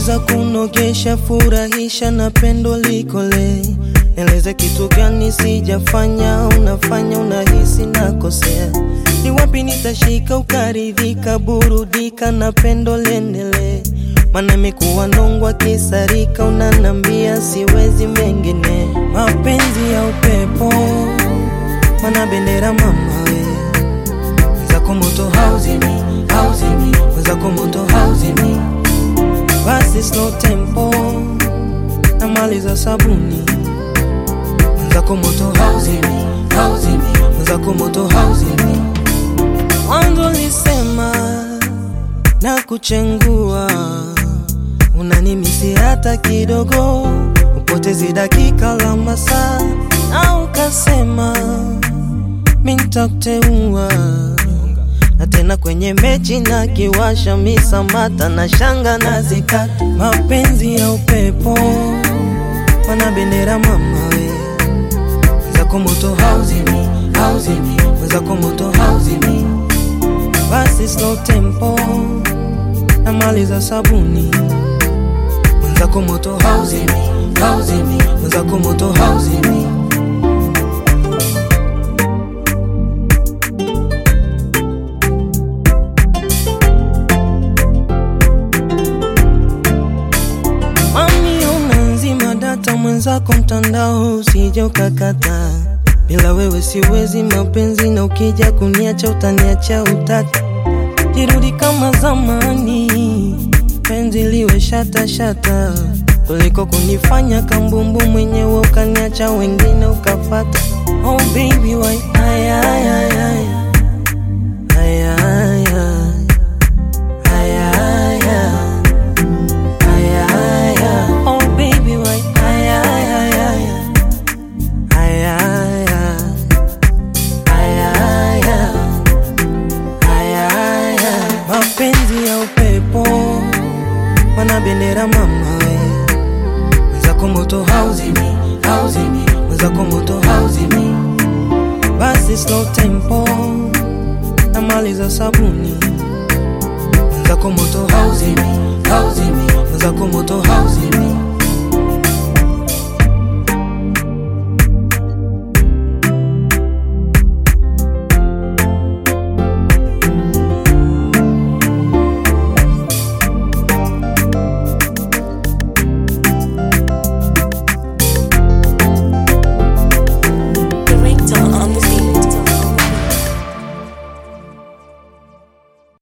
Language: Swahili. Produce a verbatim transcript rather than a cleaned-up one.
Naweza kunogesha, furahisha na pendo likole. Nieleze kitu gani sijafanya, unafanya unahisi nakosea. Ni wapi nitashika ukaridhika, burudika na pendo lenele. Mana mekuwa nongwa kisarika, unanambia siwezi mengine. Mapenzi ya upepo, mana bendera mama we. Mwenzako moto hauzimi, hauzimi. Mwenzako moto hauzimi. Basi slow tempo, na maliza sabuni. Mwenzako moto hauzimi, hauzimi. Mwenzako moto hauzimi. Mwanzo lisema na kuchengua, unanimisi hata kidogo, upotezi dakika la masaa. Na ukasema mintakuteua, na tena kwenye mechi na kiwasha misamata na shanga na zikata. Mapenzi ya upepo, mana bendera mama we. Mwenzako moto hauzimi, hauzimi. Mwenzako moto hauzimi. Basi slow tempo, na maliza sabuni. Mwenzako moto hauzimi, hauzimi. Mwenzako moto hauzimi. Mami unanzima data, mwenzako mtandao usije ukakata. Bila wewe siwezi mapenzi, na ukija kuniacha utaniacha utata. Jirudi kama zamani, penzi liwe shata shata, kuliko kunifanya kambumbu mwenyewe ukaniacha wengine ukafata. Oh baby why ay ay ay ay ay ay ay ay ay ay ay. Oh baby why ay ay ay ay ay ay ay ay. Mapenzi ya upepo, mana bendera mama we. Mwenzako moto hauzimi, hauzimi. Mwenzako moto hauzimi. Basi slow tempo, na maliza sabuni. Mwenzako moto hauzimi, hauzimi. Mwenzako moto hauzimi.